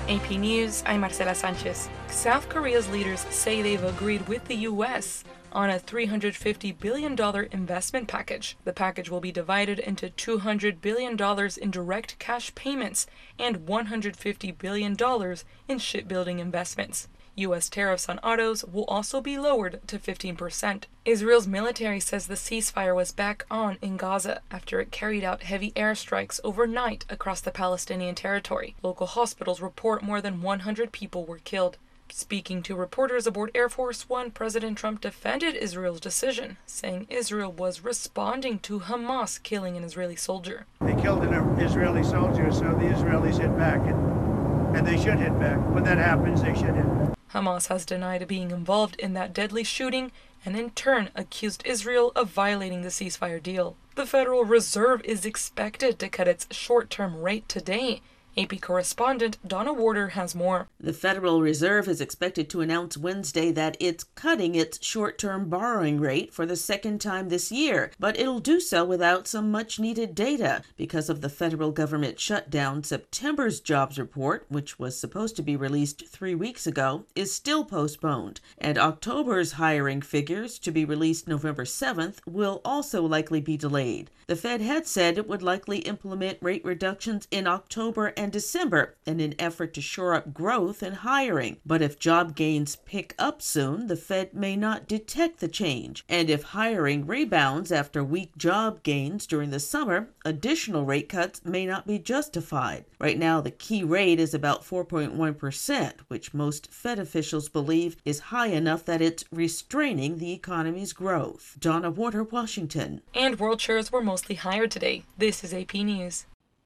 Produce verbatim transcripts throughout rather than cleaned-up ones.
A P News, I'm Marcela Sanchez. South Korea's leaders say they've agreed with the U S on a three hundred fifty billion dollars investment package. The package will be divided into two hundred billion dollars in direct cash payments and one hundred fifty billion dollars in shipbuilding investments. U S tariffs on autos will also be lowered to fifteen percent. Israel's military says the ceasefire was back on in Gaza after it carried out heavy airstrikes overnight across the Palestinian territory. Local hospitals report more than one hundred people were killed. Speaking to reporters aboard Air Force One, President Trump defended Israel's decision, saying Israel was responding to Hamas killing an Israeli soldier. They killed an Israeli soldier, so the Israelis hit back, and, and they should hit back. When that happens, they should hit back. Hamas has denied being involved in that deadly shooting and in turn accused Israel of violating the ceasefire deal. The Federal Reserve is expected to cut its short-term rate today. A P correspondent Donna Warder has more. The Federal Reserve is expected to announce Wednesday that it's cutting its short-term borrowing rate for the second time this year, but it'll do so without some much-needed data. Because of the federal government shutdown, September's jobs report, which was supposed to be released three weeks ago, is still postponed, and October's hiring figures, to be released November seventh, will also likely be delayed. The Fed had said it would likely implement rate reductions in October and December in an effort to shore up growth and hiring. But if job gains pick up soon, the Fed may not detect the change. And if hiring rebounds after weak job gains during the summer, additional rate cuts may not be justified. Right now, the key rate is about four point one percent, which most Fed officials believe is high enough that it's restraining the economy's growth. Donna Warder, Washington. And world shares were mostly higher today. This is A P News.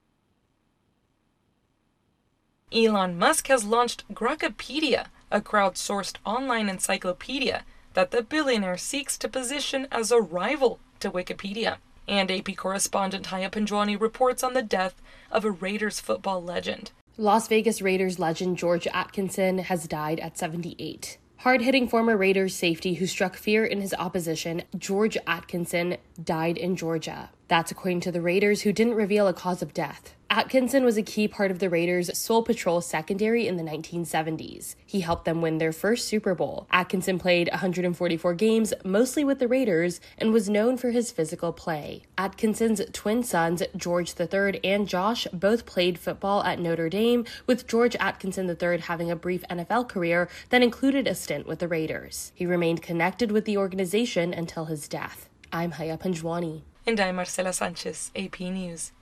Elon Musk has launched Grokpedia, a crowdsourced online encyclopedia that the billionaire seeks to position as a rival to Wikipedia. And A P correspondent Haya Panjwani reports on the death of a Raiders football legend. Las Vegas Raiders legend George Atkinson has died at seventy-eight. Hard-hitting former Raiders safety who struck fear in his opposition, George Atkinson, died in Georgia. That's according to the Raiders, who didn't reveal a cause of death. Atkinson was a key part of the Raiders' Soul Patrol secondary in the nineteen seventies. He helped them win their first Super Bowl. Atkinson played one hundred forty-four games, mostly with the Raiders, and was known for his physical play. Atkinson's twin sons, George the third and Josh, both played football at Notre Dame, with George Atkinson the third having a brief N F L career that included a stint with the Raiders. He remained connected with the organization until his death. I'm Haya Panjwani. And I'm Marcela Sanchez, A P News.